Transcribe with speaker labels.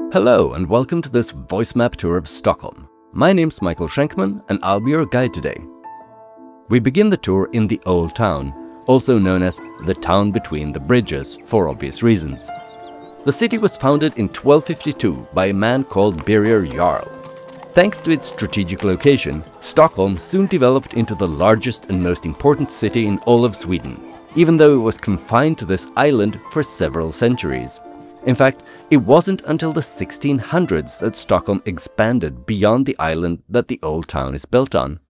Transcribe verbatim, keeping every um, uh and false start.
Speaker 1: Hello and welcome to this voice map tour of Stockholm. My name's Michael Schenkman and I'll be your guide today. We begin the tour in the Old Town, also known as the town between the bridges for obvious reasons. The city was founded in twelve fifty-two by a man called Birger Jarl. Thanks to its strategic location, Stockholm soon developed into the largest and most important city in all of Sweden, even though it was confined to this island for several centuries. In fact, it wasn't until the sixteen hundreds that Stockholm expanded beyond the island that the Old Town is built on.